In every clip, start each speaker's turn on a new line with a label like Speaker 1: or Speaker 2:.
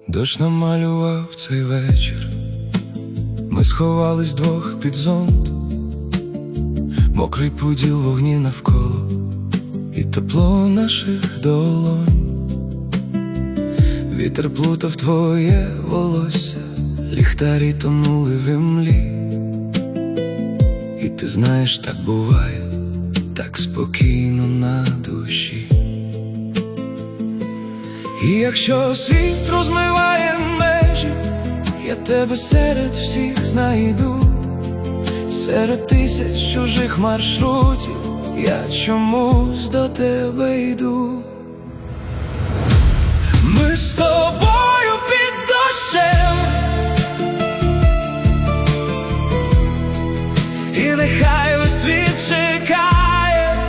Speaker 1: Дощ намалював цей вечір, ми сховались двох під зонт, мокрий поділ вогні навколо і тепло наших долонь. Вітер плутав твоє волосся, ліхтарі тонули в імлі. І ти знаєш, так буває, так спокійно на душі. І якщо світ розмиває межі, я тебе серед всіх знайду. Серед тисяч чужих маршрутів я чомусь до тебе йду. Ми з тобою під дощем, і нехай весь світ чекає.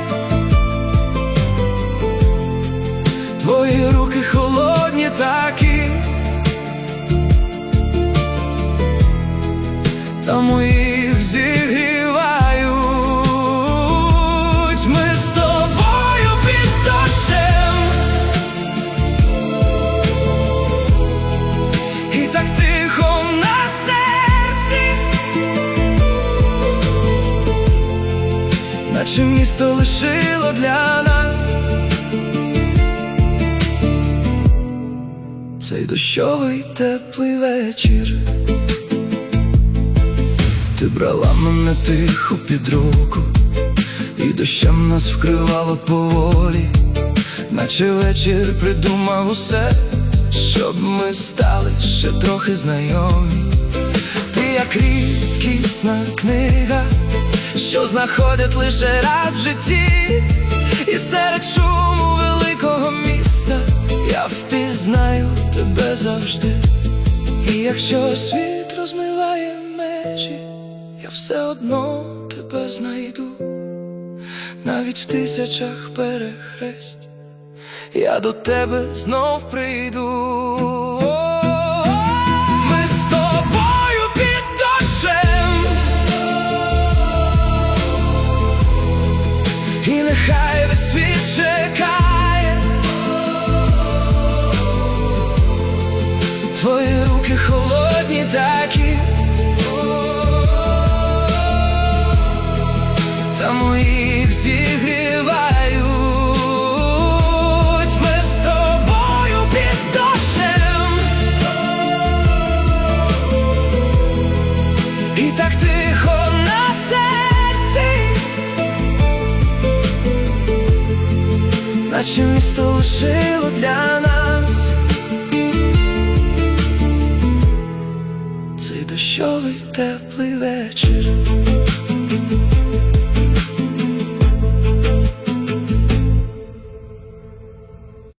Speaker 1: Твої руки холодні такі, та моїх зігрівають. Ми з тобою під дощем, і так тихо на серці, наче місто лишило для нас цей дощовий теплий вечір. Ти брала мене тихо під руку, і дощем нас вкривало поволі, наче вечір придумав усе, щоб ми стали ще трохи знайомі. Ти як рідкісна книга, що знаходять лише раз в житті, і серед шуму великого міста я впізнаю тебе завжди. І якщо світ розмиває межі, я все одно тебе знайду. Навіть в тисячах перехресть я до тебе знов прийду. Ми з тобою під дощем, і нехай весь світ чекає. Твої руки холодні такі, та моїх зігрівають. Ми з тобою під дощем, і так тихо на серці, наче місто лишило для нас цей дощовий теплий вечір.